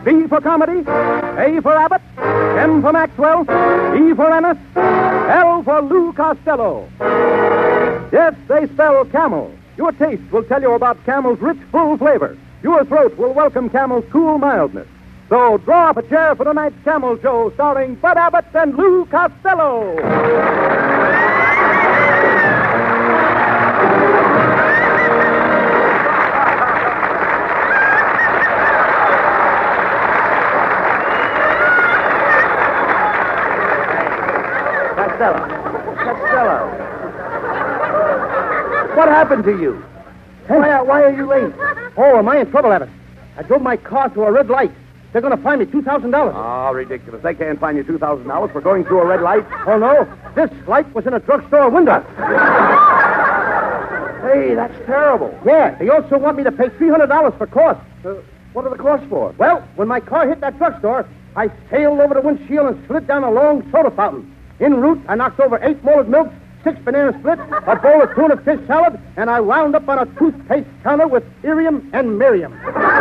C for comedy, A for Abbott, M for Maxwell, E for Ennis, L for Lou Costello. Yes, they spell Camel. Your taste will tell you about Camel's rich, full flavor. Your throat will welcome Camel's cool mildness. So draw up a chair for tonight's Camel Show starring Bud Abbott and Lou Costello. Costello. What happened to you? Why are you late? Oh, am I in trouble, Abbott? I drove my car to a red light. They're going to fine me $2,000. Oh, ridiculous. They can't fine you $2,000 for going through a red light. Oh, no. This light was in a drugstore window. Hey, that's terrible. Yeah, they also want me to pay $300 for costs. What are the costs for? Well, when my car hit that drugstore, I sailed over the windshield and slid down a long soda fountain. En route, I knocked over 8 molded milks, 6 banana splits, a bowl of tuna fish salad, and I wound up on a toothpaste counter with Irium and Miriam.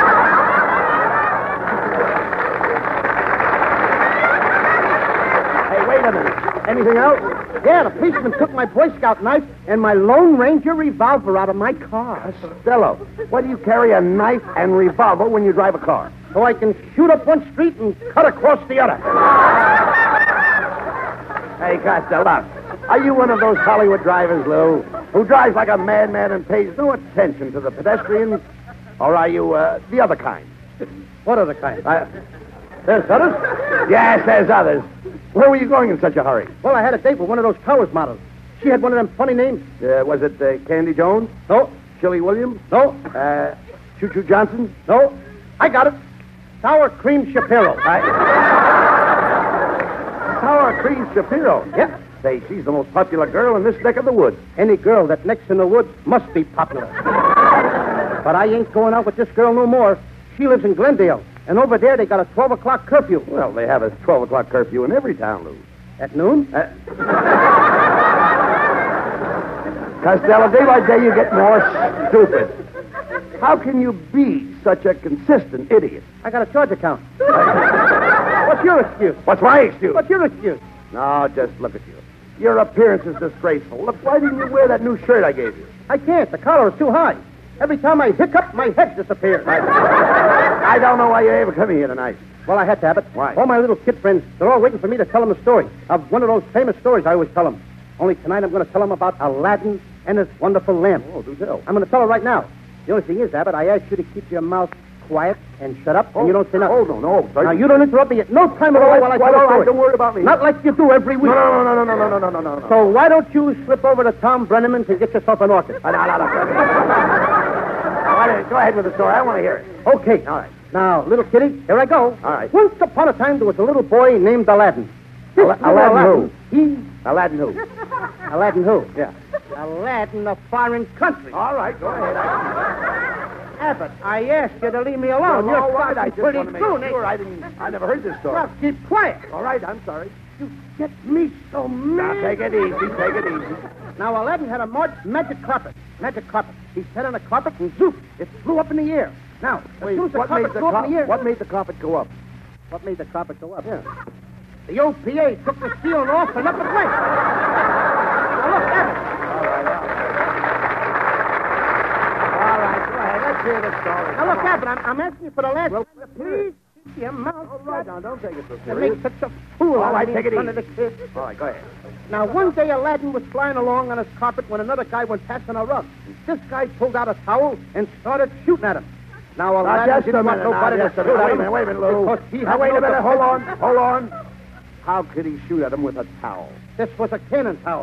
Hey, wait a minute. Anything else? Yeah, the policeman took my Boy Scout knife and my Lone Ranger revolver out of my car. Costello, why do you carry a knife and revolver when you drive a car? So I can shoot up one street and cut across the other. Hey, Costello, are you one of those Hollywood drivers, Lou, who drives like a madman and pays no attention to the pedestrians? Or are you the other kind? What other kind? There's others? Yes, there's others. Where were you going in such a hurry? Well, I had a date with one of those Towers models. She had one of them funny names. Was it Candy Jones? No. Shirley Williams? No. Choo Choo Johnson? No. I got it. Sour Cream Shapiro. Sour Cream Shapiro? Yeah. Say, she's the most popular girl in this neck of the woods. Any girl that next in the woods must be popular. But I ain't going out with this girl no more. She lives in Glendale. And over there, they got a 12 o'clock curfew. Well, they have a 12 o'clock curfew in every town, Lou. At noon? Costello, day by day you get more stupid. How can you be such a consistent idiot? I got a charge account. What's your excuse? What's my excuse? What's your excuse? No, just look at you. Your appearance is disgraceful. Look, why didn't you wear that new shirt I gave you? I can't. The collar is too high. Every time I hiccup, my head disappears. I don't know why you ever come here tonight. Well, I had to have it. Why? All my little kid friends, they're all waiting for me to tell them a story of one of those famous stories I always tell them. Only tonight I'm going to tell them about Aladdin and his wonderful lamp. Oh, do tell. I'm going to tell her right now. The only thing is, Abbott, I ask you to keep your mouth quiet and shut up, and you don't say nothing. Oh, no. Sorry. Now, you don't interrupt me at no time at all while I tell the story. Right, don't worry about me. Not like you do every week. No. So why don't you slip over to Tom Brenneman to get yourself an orchid? No. Go ahead with the story. I want to hear it. Okay. All right. Now, little kitty, here I go. All right. Once upon a time, there was a little boy named Aladdin. Aladdin who? Aladdin who? Aladdin who? Yeah. Aladdin, a foreign country. All right, go ahead. Abbott, I asked you to leave me alone. No, You're all right, I talking just pretty want to make soon. sure. I never heard this story. Well, keep quiet. All right, I'm sorry. You get me so mad. Now, take it easy. Now, Aladdin had a magic carpet. He sat on the carpet and zoop, it flew up in the air. Now, as soon as the carpet flew up in the air... What made the carpet go up? What made the carpet go up? Yeah. The OPA took the ceiling off and up it went. Now, look, Abbott. All right, go ahead. Let's hear the story. Now, look, Abbott, I'm asking you for the last Well, time. Please keep your mouth All right, now, don't take it so and serious. make such a fool All right, out of me take it in front of the easy. kids. All right, go ahead. Now, one day Aladdin was flying along on his carpet when another guy went passing a rug. This guy pulled out a towel and started shooting at him. Now, Aladdin Just a didn't want minute. nobody to shoot at him. Wait a minute, Lou. Because he Now, had wait no a minute. defense. Hold on. How could he shoot at him with a towel? This was a cannon towel.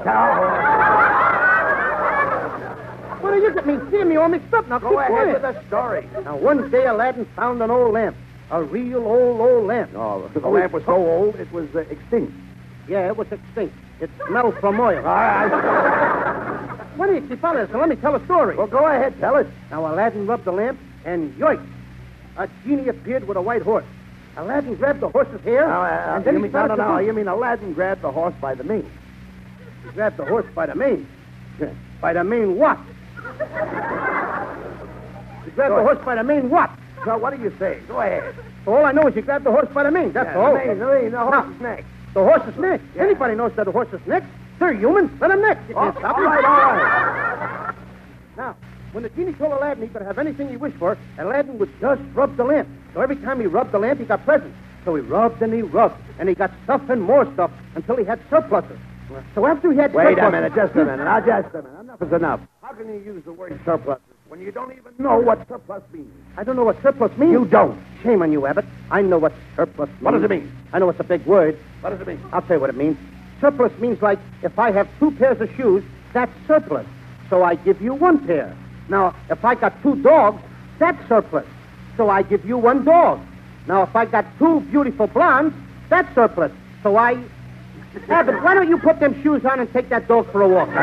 What do you get me? See me all mixed up now. Go keep ahead quiet. with the story. Now, one day Aladdin found an old lamp. A real old lamp. Oh, the lamp was so old, it was extinct. Yeah, it was extinct. It smelled from oil. All right. What do you keep on this? Now, let me tell a story. Well, go ahead. Tell it. Now, Aladdin rubbed the lamp, and yoink, a genie appeared with a white horse. Aladdin grabbed the horse's hair, and then he started to... You mean Aladdin grabbed the horse by the mane? He grabbed the horse by the mane. By the mane what? He grabbed the horse by the mane what? So what do you say? Go ahead. All I know is you grabbed the horse by the mane. That's all. The horse's neck. The horse's neck. Yeah. Anybody knows that the horse's neck. They're human. Let them neck. You can't stop all them. right. Now, when the genie told Aladdin he could have anything he wished for, Aladdin would just rub the lamp. So every time he rubbed the lamp, he got presents. So he rubbed, and he got stuff and more stuff until he had surpluses. So after he had Wait surpluses... a minute, just a minute. Now, just a minute. Enough is enough. How can you use the word surplus when you don't even know what surplus means? I don't know what surplus means. You don't. Shame on you, Abbott. I know what surplus means. What does it mean? I know it's a big word. What does it mean? I'll tell you what it means. Surplus means like if I have 2 pairs of shoes, that's surplus. So I give you 1 pair. Now, if I got 2 dogs, that's surplus. So I give you 1 dog. Now, if I got 2 beautiful blondes, that's surplus. So I... Abbott, why don't you put them shoes on and take that dog for a walk?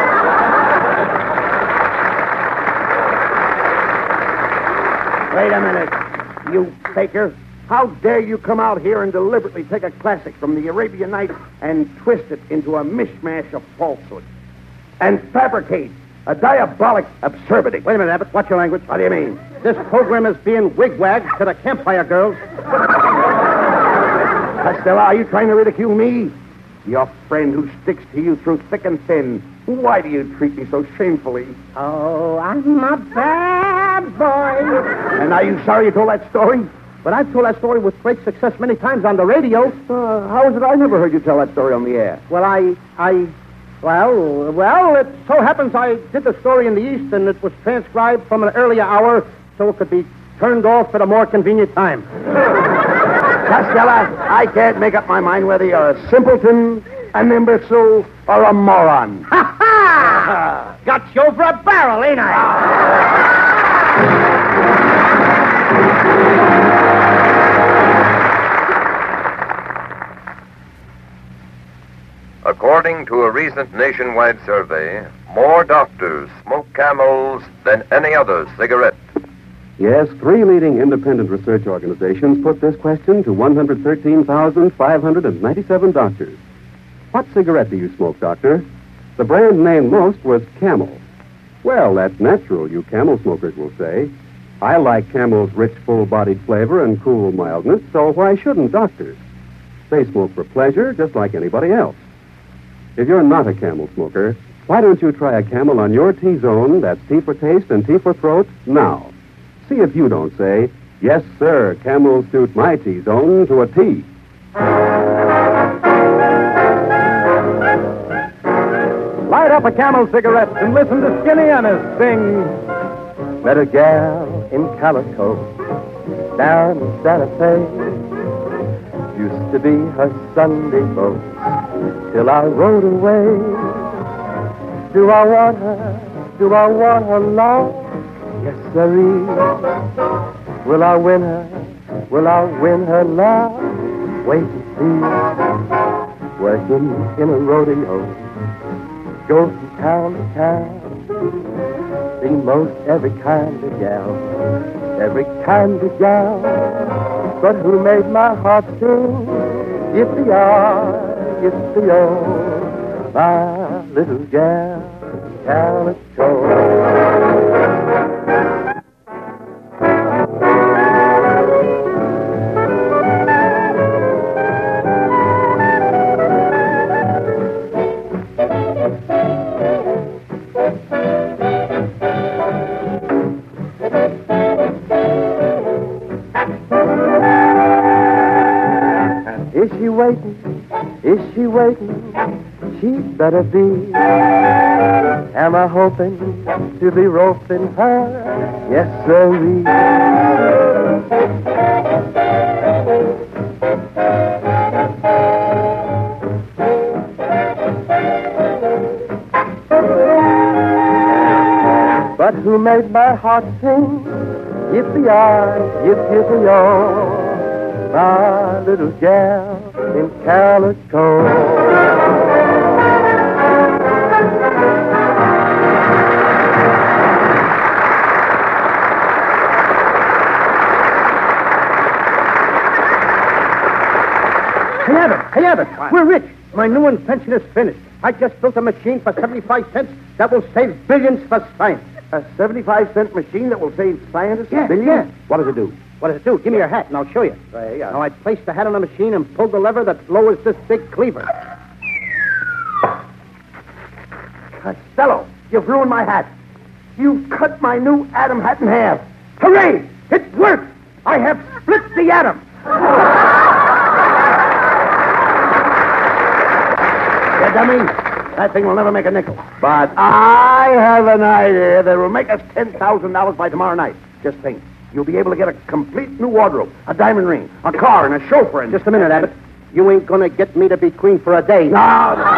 Wait a minute, you faker. How dare you come out here and deliberately take a classic from the Arabian Nights and twist it into a mishmash of falsehood and fabricate a diabolic absurdity? Wait a minute, Abbott. Watch your language. What do you mean? This program is being wigwagged to the Campfire Girls. Costello, are you trying to ridicule me? Your friend who sticks to you through thick and thin. Why do you treat me so shamefully? Oh, I'm a bad boy. And are you sorry you told that story? But I've told that story with great success many times on the radio. How is it I never heard you tell that story on the air? Well, well, it so happens I did the story in the East, and it was transcribed from an earlier hour so it could be turned off at a more convenient time. Costello, I can't make up my mind whether you're a simpleton, an imbecile, or a moron. Ha ha! Got you over a barrel, ain't I? According to a recent nationwide survey, more doctors smoke Camels than any other cigarette. Yes, 3 leading independent research organizations put this question to 113,597 doctors. What cigarette do you smoke, doctor? The brand named most was Camel. Well, that's natural, you Camel smokers will say. I like Camel's rich, full-bodied flavor and cool mildness, so why shouldn't doctors? They smoke for pleasure, just like anybody else. If you're not a Camel smoker, why don't you try a Camel on your T-zone, that's T for taste and T for throat, now? See if you don't say, yes, sir, Camels suit my T-zone to a T. Light up a Camel cigarette and listen to Skinny Ennis sing. Met a gal in Calico down in Santa Fe. Used to be her Sunday boat till I rode away. Do I want her? Do I want her long? Yes, sirree. Will I win her? Will I win her now? Wait and see. Working in a rodeo, go from town to town. See most every kind of gal, every kind of gal. But who made my heart sing? Yippee-yi, yippee-yo, my little gal, Calico. Is she waiting? Is she waiting? She'd better be. Am I hoping to be roping her? Yes, sirree. But who made my heart sing? Yippee-yi, yippee-yo, my little gal in Calico. Hey, Abbott, we're rich. My new invention is finished. I just built a machine for 75 cents that will save billions for science. A 75-cent machine that will save scientists Yeah, billions? yeah. What does it do? What does it do? Give me your hat, and I'll show you. Yeah. Now, I place the hat on the machine and pull the lever that lowers this big cleaver. Costello, you've ruined my hat. You've cut my new atom hat in half. Hooray! It worked! I have split the atom. You dummy. That thing will never make a nickel. But I have an idea that will make us $10,000 by tomorrow night. Just think. You'll be able to get a complete new wardrobe, a diamond ring, a car, and a chauffeur. And Just a minute, Abbott. You ain't gonna get me to be queen for a day. No,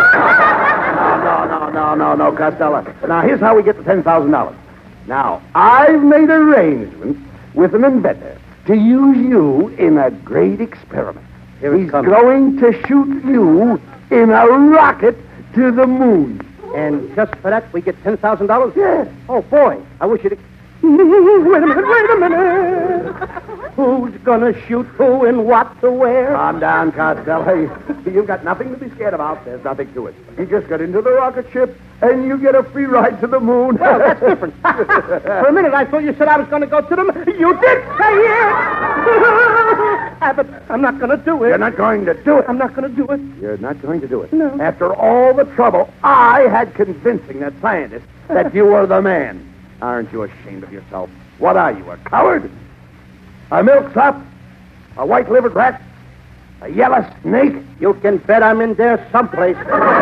Costello. Now, here's how we get the $10,000. Now, I've made arrangements with an inventor to use you in a great experiment. Here it He's comes. going to shoot you in a rocket to the moon. And just for that, we get $10,000? Yeah. Oh, boy. I wish you'd... Wait a minute. Who's gonna shoot who and what to where? Calm down, Costello. You've got nothing to be scared about. There's nothing to it. You just get into the rocket ship, and you get a free ride to the moon. Well, that's different. For a minute, I thought you said I was going to go to them. You did say it! Abbott, I'm not going to do it. You're not going to do it. I'm not going to do it. You're not going to do it. No. After all the trouble I had convincing that scientist that you were the man. Aren't you ashamed of yourself? What are you, a coward? A milksop? A white-livered rat? A yellow snake? You can bet I'm in there someplace.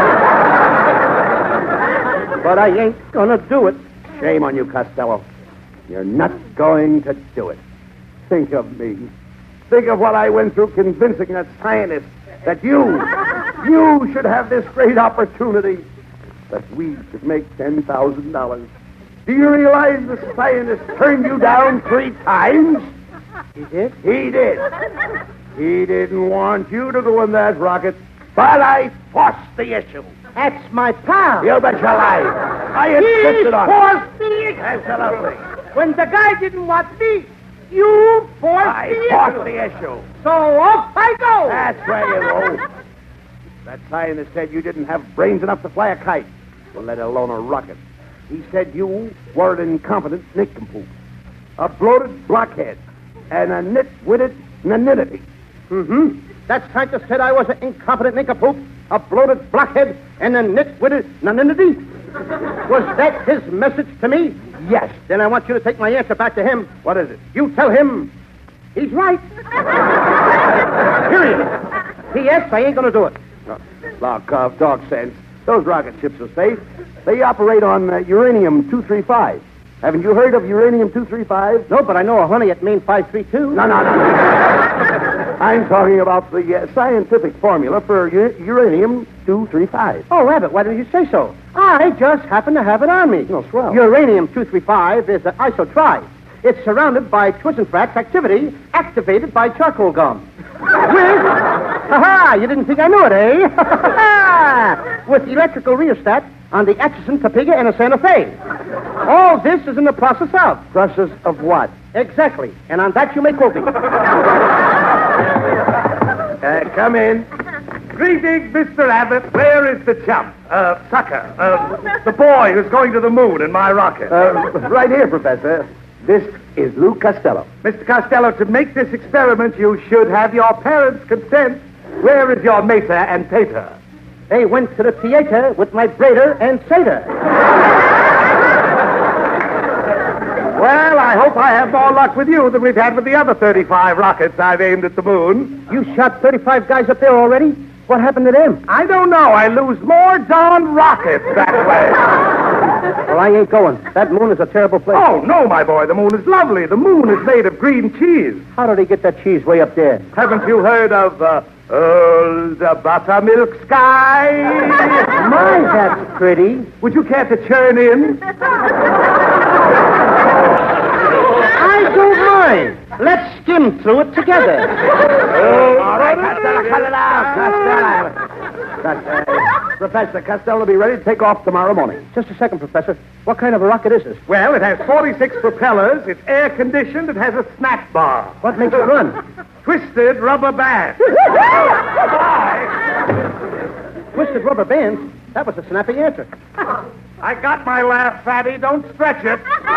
But I ain't going to do it. Shame on you, Costello. You're not going to do it. Think of me. Think of what I went through convincing that scientist that you should have this great opportunity, that we should make $10,000. Do you realize the scientist turned you down 3 times? He did? He did. He didn't want you to go in that rocket, but I forced the issue. That's my pal. You bet your life. I insisted on it. forced me. Absolutely. When the guy didn't want me, you forced I me. forced the issue. So off I go. That's where you go. That scientist said you didn't have brains enough to fly a kite, let alone a rocket. He said you were an incompetent nincompoop, a bloated blockhead, and a nitwitted nanitity. Mm-hmm. That scientist said I was an incompetent nincompoop, a bloated blockhead, and a nitwitted nanity. Was that his message to me? Yes. Then I want you to take my answer back to him. What is it? You tell him he's right. Period. P.S. I ain't going to do it. Look, dog sense. Those rocket ships are safe. They operate on uranium-235. Haven't you heard of uranium-235? No, but I know a honey at Main 532. No. I'm talking about the scientific formula for uranium-235. Oh, Abbott, why didn't you say so? I just happen to have it on me. Oh, swell. Uranium-235 is an isotribe. It's surrounded by Twissenfrat's activity, activated by charcoal gum. Ha-ha! You didn't think I knew it, eh? With electrical rheostat on the Atchison, Topeka, and a Santa Fe. All this is in the process of. Process of what? Exactly. And on that you may quote me. Come in. Greetings, Mr. Abbott. Where is the chump? Sucker. The boy who's going to the moon in my rocket. Right here, Professor. This is Lou Costello. Mr. Costello, to make this experiment, you should have your parents' consent. Where is your mater and pater? They went to the theater with my braider and satyr. Well, I hope I have more luck with you than we've had with the other 35 rockets I've aimed at the moon. You shot 35 guys up there already? What happened to them? I don't know. I lose more darn rockets that way. Well, I ain't going. That moon is a terrible place. Oh, no, my boy. The moon is lovely. The moon is made of green cheese. How did he get that cheese way up there? Haven't you heard of the buttermilk sky? My, that's pretty. Would you care to churn in? I don't mind. Let's skim through it together. All right, Costello, cut it out. Costello. Professor Costello will be ready to take off tomorrow morning. Just a second, Professor. What kind of a rocket is this? Well, it has 46 propellers. It's air-conditioned. It has a snack bar. What makes it run? Twisted rubber band. Twisted rubber bands? That was a snappy answer. I got my laugh, Fatty. Don't stretch it.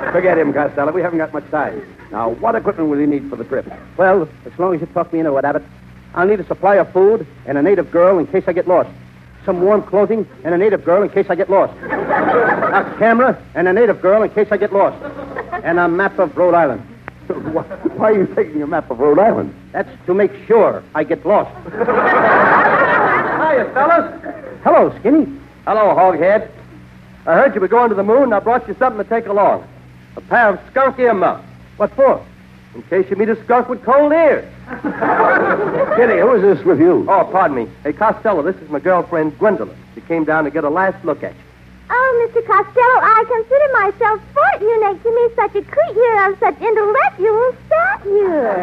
Forget him, Costello. We haven't got much time. Now, what equipment will you need for the trip? Well, as long as you talk me into it, Abbott, I'll need a supply of food and a native girl in case I get lost. Some warm clothing and a native girl in case I get lost. A camera and a native girl in case I get lost. And a map of Rhode Island. Why are you taking a map of Rhode Island? That's to make sure I get lost. Hiya, fellas. Hello, Skinny. Hello, Hoghead. I heard you were going to the moon, and I brought you something to take along. A pair of skunk ear muffs. What for? In case you meet a skunk with cold ears. Kitty, who is this with you? Oh, pardon me. Hey, Costello, this is my girlfriend, Gwendolyn. She came down to get a last look at you. Oh, Mr. Costello, I consider myself fort unique to meet such a creature of such intellectual stature.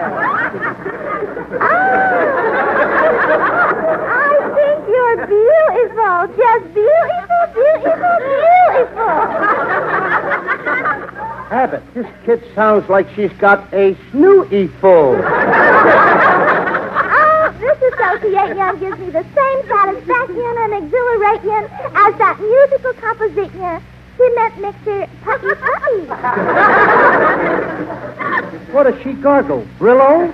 I think you're beautiful. Just beautiful, beautiful, beautiful. Abbott, this kid sounds like she's got a snoo-e-ful. This association gives me the same satisfaction and exhilaration as that musical composition, cement mixer, puppy puppy. What does she gargle? Brillo?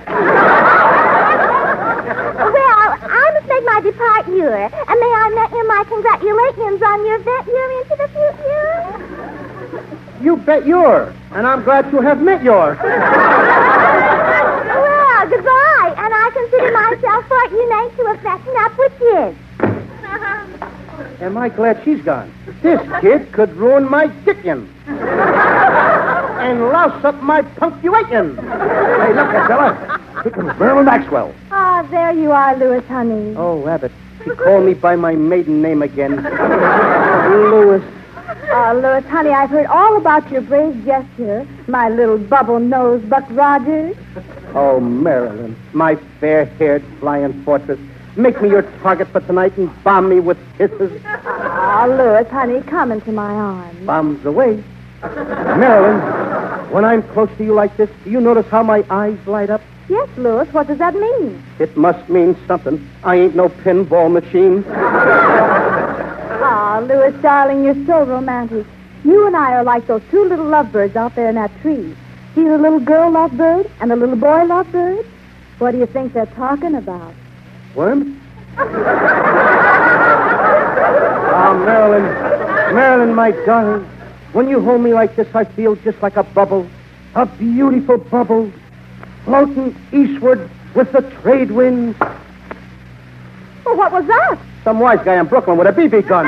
Well, I must make my departure, and may I make you my congratulations on your venture into the future? You bet you're, and I'm glad to have met yours. Well, goodbye, and I consider myself fort unique to affection up with kids. Am I glad she's gone? This kid could ruin my dickin. And louse up my punctuation. Hey, look, Costello. Here comes Marilyn Maxwell. Ah, there you are, Louis, honey. Oh, Abbott, she called me by my maiden name again. Louis. Oh, Louis, honey, I've heard all about your brave gesture, my little bubble-nosed Buck Rogers. Oh, Marilyn, my fair-haired flying fortress. Make me your target for tonight and bomb me with kisses. Oh, Louis, honey, come into my arms. Bombs away. Marilyn, when I'm close to you like this, do you notice how my eyes light up? Yes, Louis, what does that mean? It must mean something. I ain't no pinball machine. Ah, Louis, darling, you're so romantic. You and I are like those two little lovebirds out there in that tree. See the little girl lovebird and the little boy lovebird? What do you think they're talking about? Worms? Ah, Marilyn, my darling, when you hold me like this, I feel just like a bubble, a beautiful bubble, floating eastward with the trade winds. Well, what was that? Some wise guy in Brooklyn with a BB gun.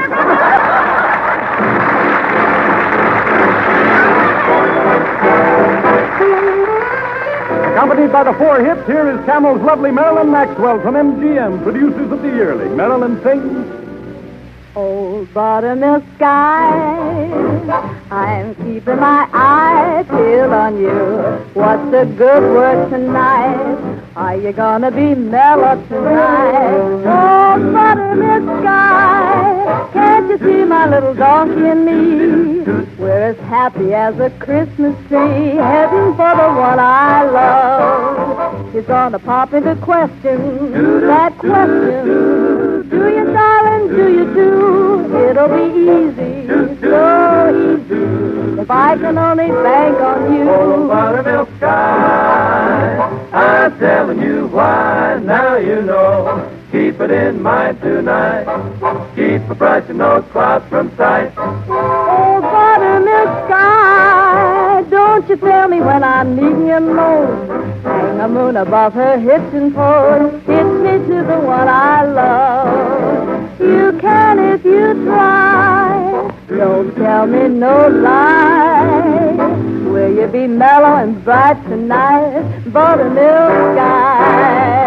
Accompanied by the Four Hips, here is Camel's lovely Marilyn Maxwell from MGM, producers of the yearling. Marilyn sings... Old buttermilk sky, I'm keeping my eye peeled on you. What's the good word tonight? Are you gonna be mellow tonight? Oh, buttermilk sky, can't you see my little donkey and me? We're as happy as a Christmas tree, heading for the one I love. He's gonna pop into question, that question. Do you, darling, do you do? It'll be easy, so easy, if I can only bank on you. Oh, buttermilk sky, I'm telling you why, now you know. Keep it in mind tonight, keep a brushing those clouds from sight. Oh, buttermilk sky, don't you tell me when I'm needing you most. Hang a moon above her hips and toes, hit me to the one I love. You can if you try, don't tell me no lie. Will you be mellow and bright tonight, buttermilk sky?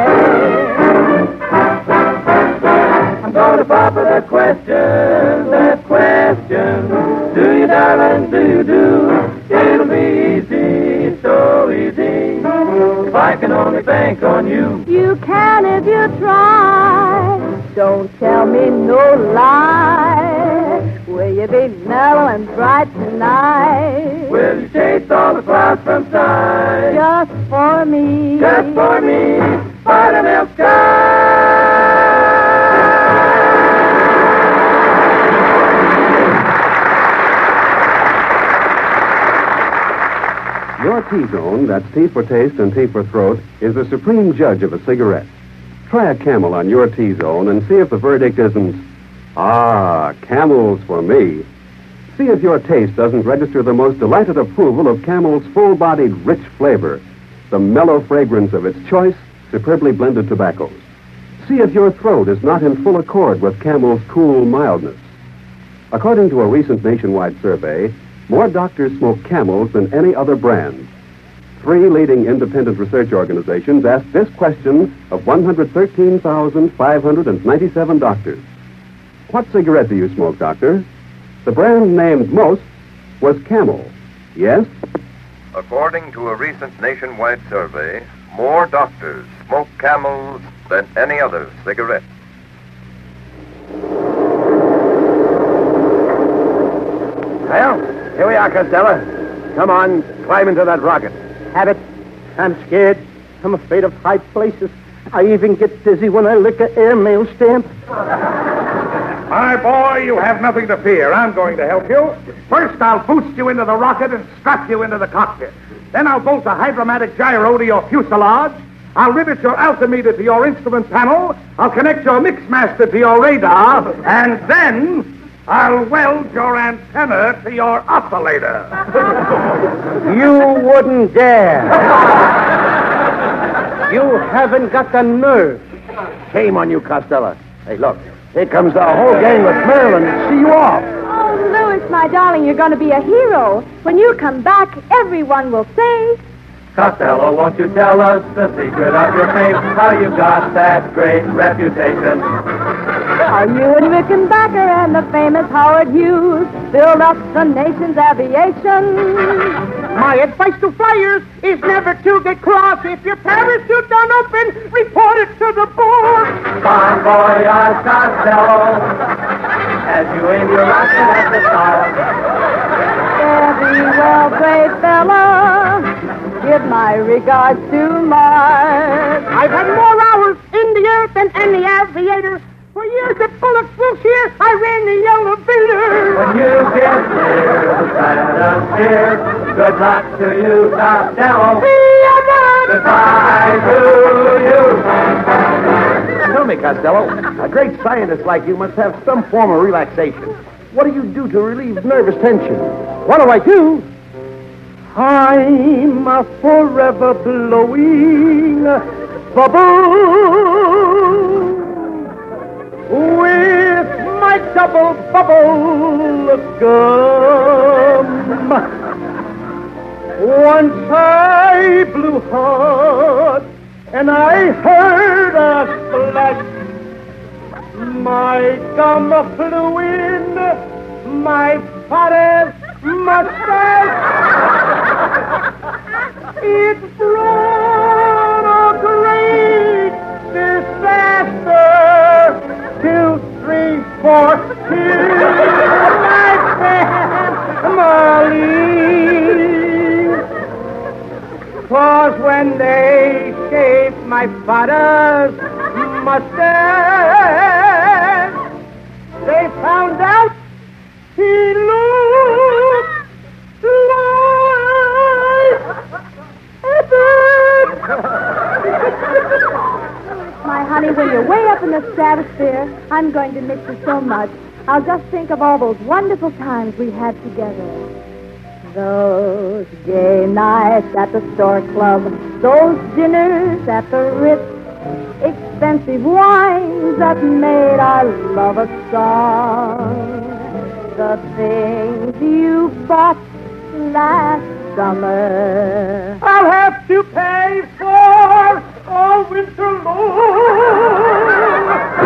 I'm gonna pop her that question. Do you, darling, do you do? It'll be easy, so easy, if I can only bank on you. You can if you try, don't tell me no lie. Will you be mellow and bright tonight? Will you chase all the clouds from sight? Just for me. Just for me, buttermilk sky. Your T-Zone, that's T for taste and T for throat, is the supreme judge of a cigarette. Try a Camel on your T-Zone and see if the verdict isn't, Camel's for me. See if your taste doesn't register the most delighted approval of Camel's full-bodied, rich flavor, the mellow fragrance of its choice, superbly blended tobaccos. See if your throat is not in full accord with Camel's cool mildness. According to a recent nationwide survey, more doctors smoke Camels than any other brand. 3 leading independent research organizations asked this question of 113,597 doctors. What cigarette do you smoke, doctor? The brand named most was Camel. Yes? According to a recent nationwide survey, more doctors smoke Camels than any other cigarette. Well, here we are, Costello. Come on, climb into that rocket. Habit. I'm scared. I'm afraid of high places. I even get dizzy when I lick an airmail stamp. My boy, you have nothing to fear. I'm going to help you. First, I'll boost you into the rocket and strap you into the cockpit. Then I'll bolt a hydromatic gyro to your fuselage. I'll rivet your altimeter to your instrument panel. I'll connect your mixmaster to your radar. And then I'll weld your antenna to your oscillator. You wouldn't dare. You haven't got the nerve. Shame on you, Costello. Hey, look. Here comes the whole gang with Marilyn to see you off. Oh, Louis, my darling, you're going to be a hero. When you come back, everyone will say... Costello, won't you tell us the secret of your fame? How you got that great reputation? Are you and Rickenbacker and the famous Howard Hughes filled up the nation's aviation? My advice to flyers is never to get cross. If your parachute don't open, report it to the board. Bon voyage, Costello, as you aim your rocket at the stars. Very well, great fella. Give my regards to Mars. I've had more hours in the earth than any aviator. For years at Bullock Bruce here, I ran the elevator. When you get near the stratosphere, good luck to you, Costello. Goodbye to you. Tell me, Costello, a great scientist like you must have some form of relaxation. What do you do to relieve nervous tension? What do I do? I'm a forever blowing bubble with my double bubble gum. Once I blew hard and I heard a splash. My gum flew in my father's mustache. It brought a great disaster. 2, 3, 4, my family. 'Twas when they shaved my father's mustache, they found out he looked My honey, when you're way up in the stratosphere, I'm going to miss you so much. I'll just think of all those wonderful times we had together. Those gay nights at the Stork Club, those dinners at the Ritz, expensive wines that made our love a song. The things you bought last summer I'll have to pay for all winter long.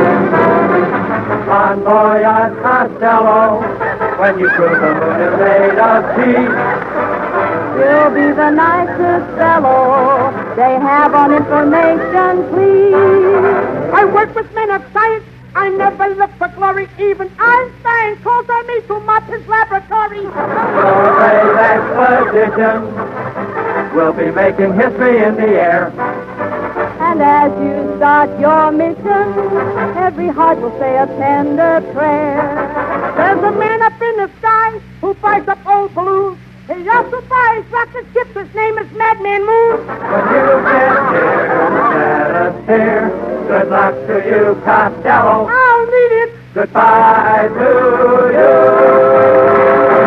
Bon voyage, Costello, when you cruise the moon in made of tea. You'll be the nicest fellow they have on information, please. I work with men of science. I never look for glory. Even Einstein calls on me to mop his laboratory. Survey's expedition will be making history in the air. And as you start your mission, every heart will say a tender prayer. There's a man up in the sky who fires up old balloons. He's also far. He's rocked the ship. His name is Madman Moon. When you get here, let us hear. Good luck to you, Costello. I'll need it. Goodbye to you.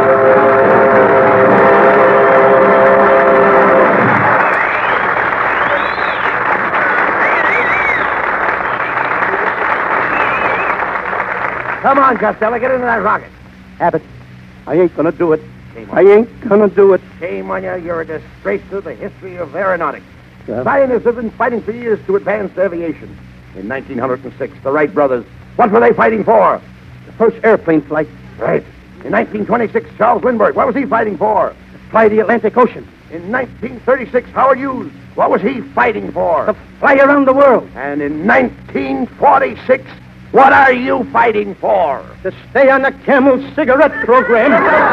Come on, Costello, get into that rocket. Abbott, I ain't gonna do it. I ain't gonna do it. Shame on you. You're a disgrace to the history of aeronautics. Scientists have been fighting for years to advance aviation. In 1906, the Wright brothers, what were they fighting for? The first airplane flight. Right. In 1926, Charles Lindbergh, what was he fighting for? To fly the Atlantic Ocean. In 1936, Howard Hughes, what was he fighting for? To fly around the world. And in 1946, what are you fighting for? To stay on the Camel cigarette program.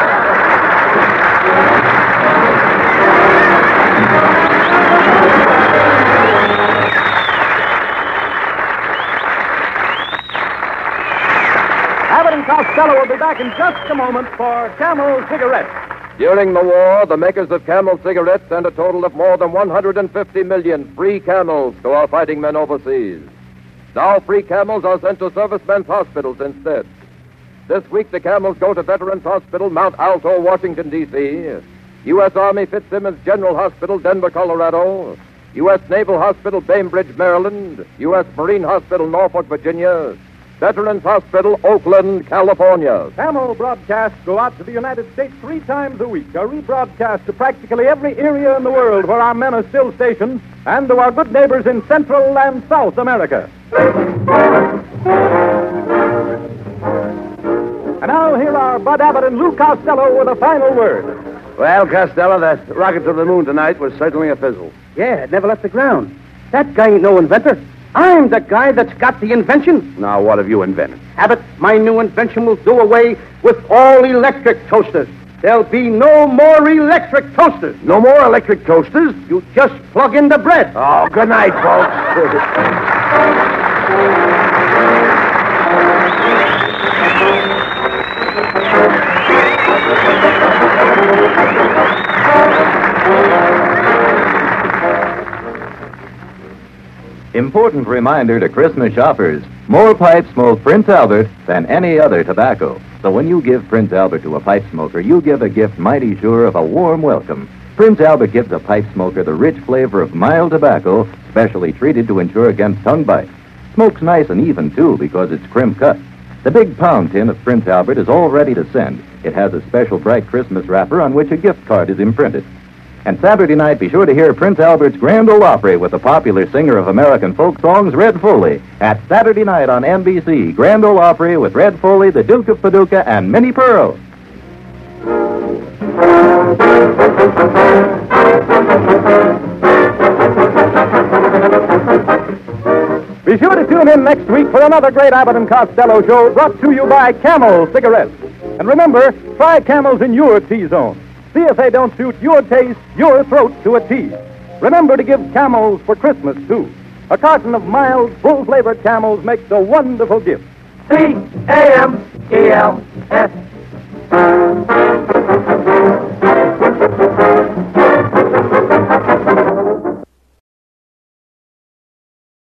Abbott and Costello will be back in just a moment for Camel Cigarettes. During the war, the makers of Camel cigarettes sent a total of more than 150 million free Camels to our fighting men overseas. Now free Camels are sent to servicemen's hospitals instead. This week, the Camels go to Veterans Hospital, Mount Alto, Washington, D.C., U.S. Army Fitzsimmons General Hospital, Denver, Colorado, U.S. Naval Hospital, Bainbridge, Maryland, U.S. Marine Hospital, Norfolk, Virginia, Veterans Hospital, Oakland, California. Camel broadcasts go out to the United States 3 times a week, are rebroadcast to practically every area in the world where our men are still stationed, and to our good neighbors in Central and South America. And now here are Bud Abbott and Lou Costello with a final word. Well, Costello, that rocket to the moon tonight was certainly a fizzle. Yeah, it never left the ground. That guy ain't no inventor. I'm the guy that's got the invention. Now, what have you invented? Abbott, my new invention will do away with all electric toasters. There'll be no more electric toasters. No more electric toasters? You just plug in the bread. Oh, good night, folks. Important reminder to Christmas shoppers. More pipes smoke Prince Albert than any other tobacco. So when you give Prince Albert to a pipe smoker, you give a gift mighty sure of a warm welcome. Prince Albert gives a pipe smoker the rich flavor of mild tobacco, specially treated to ensure against tongue bite. Smokes nice and even, too, because it's crimp cut. The big pound tin of Prince Albert is all ready to send. It has a special bright Christmas wrapper on which a gift card is imprinted. And Saturday night, be sure to hear Prince Albert's Grand Ole Opry with the popular singer of American folk songs, Red Foley. At Saturday night on NBC, Grand Ole Opry with Red Foley, the Duke of Paducah, and Minnie Pearl. Be sure to tune in next week for another great Abbott and Costello show brought to you by Camel Cigarettes. And remember, try Camels in your T-zone. See if they don't suit your taste, your throat to a T. Remember to give Camels for Christmas, too. A carton of mild, full-flavored Camels makes a wonderful gift. C-A-M-E-L-S